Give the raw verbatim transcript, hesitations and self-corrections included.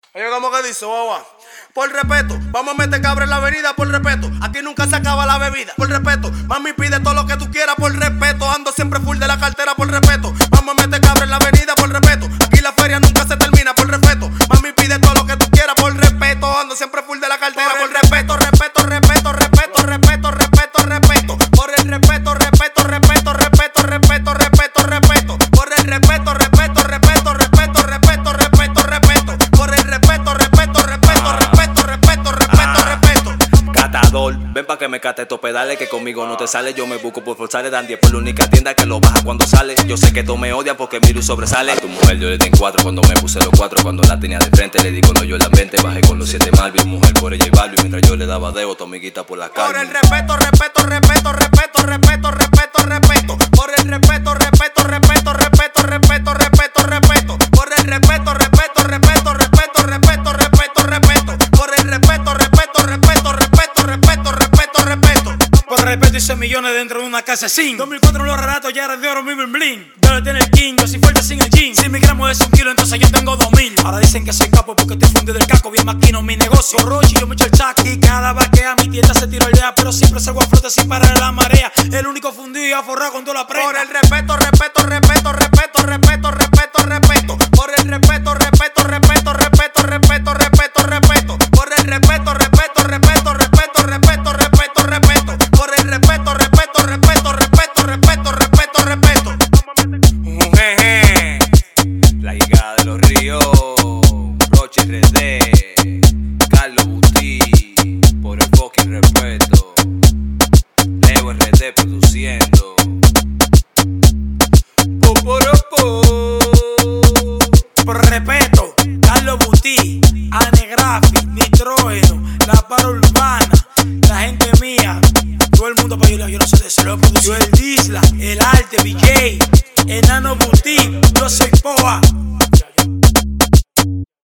Oye, ¿cómo que dice, guagua? Por respeto, vamos a meter cabra en la avenida por respeto. Aquí nunca se acaba la bebida. Por respeto, mami pide todo lo que tú quieras por respeto. Ando siempre full de la cartera por respeto. Vamos a meter cabra en la avenida por respeto. Aquí la feria nunca se termina por respeto. Mami pide todo lo que tú quieras por respeto. Ando siempre full de la cartera por respeto, respeto, respeto, respeto, respeto, respeto, respeto. Por el respeto, respeto, respeto, respeto, respeto, respeto, respeto. Por el respeto, respeto, respeto, respeto, respeto, respeto, respeto. Por el respeto, respeto, respeto, respeto, respeto, respeto, respeto. Catador, ven pa' que me cate estos pedales que conmigo no te sale. Yo me busco por forzarle, dan diez por la única tienda que lo baja cuando sale. Yo sé que todos me odian porque miro y sobresale. A tu mujer yo le di en cuatro cuando me puse los cuatro. Cuando la tenía de frente le di cuando yo la mente. Bajé con los siete Malvis, mujer por ella y Barbie. Mientras yo le daba dedo, tu amiguita por la calma. Por el respeto, respeto, respeto, respeto, respeto, respeto, respeto. Por el respeto, respeto, respeto, respeto, respeto, respeto, respeto. Por el respeto, respeto, respeto, respeto, respeto, respeto, respeto. Por el respeto, respeto, respeto, respeto, respeto, respeto, respeto. Por respeto hice millones dentro de una casa sin. dos mil cuatro los relatos ya era de oro, mi bling bling. Debe tener el king, yo soy fuerte sin el jean. Si mi gramo es un kilo, entonces yo tengo dos mil. Ahora dicen que soy capo porque estoy fundido del caco. Bien maquino mi negocio, Rochi, yo me echo el saco. Y cada vaquea mi tienda se tiro aldea. Pero siempre salgo a flote sin parar en la marea. El único fundido y aforrado con toda la prenda. Por el respeto, respeto, respeto, respeto, respeto, respeto, respeto. Por el respeto, respeto, respeto, respeto, respeto, respeto, respeto. Por el respeto, respeto, respeto, respeto, respeto, respeto, respeto. Por el respeto, respeto, respeto, respeto, respeto, respeto, respeto. Jeje, la hija de los ríos, Roche R D, Carlos Buti, por el fucking respeto. Leo R D produciendo. Poporopo. Por respeto, Carlos Buti, Anegrafi, Nitrógeno, La Para Urbana, la gente mía, todo el mundo para yo, yo no sé de cero producido. El Disla, el Arte, B J, Enano Buti, yo soy Poa.